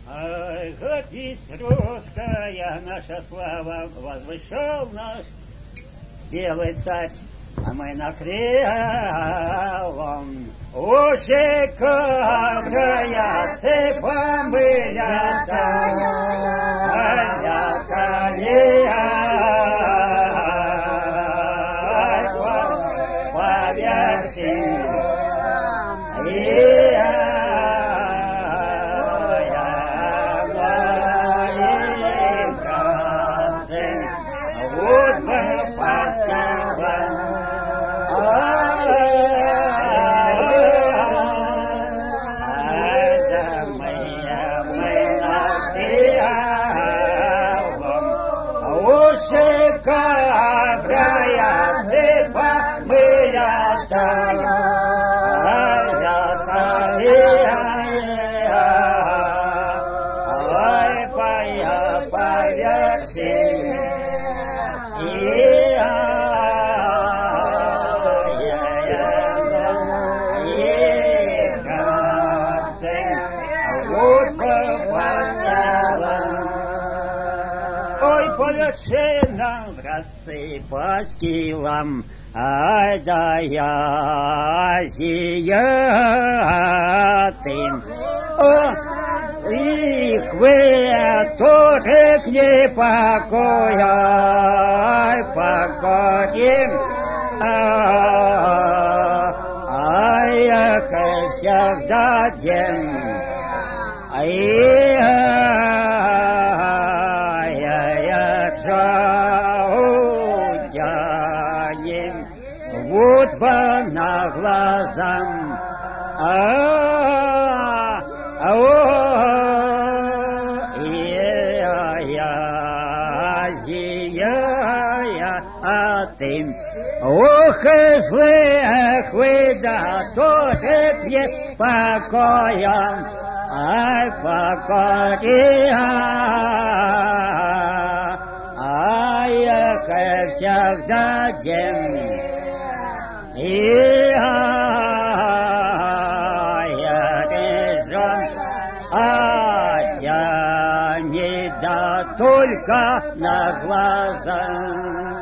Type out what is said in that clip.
Годись, русская наша слава, возвышал наш белый царь, а мы на кривом уши коврая цепом были по скилам, ай да я азиатым. Их вы тоже к ней покоя, покоим. Ай, всегда день. Вот по на глазам, азиатым. Ох, вы да тоже пьет покоем, ай, покоя, ай, всегда день. Не да только на глаза.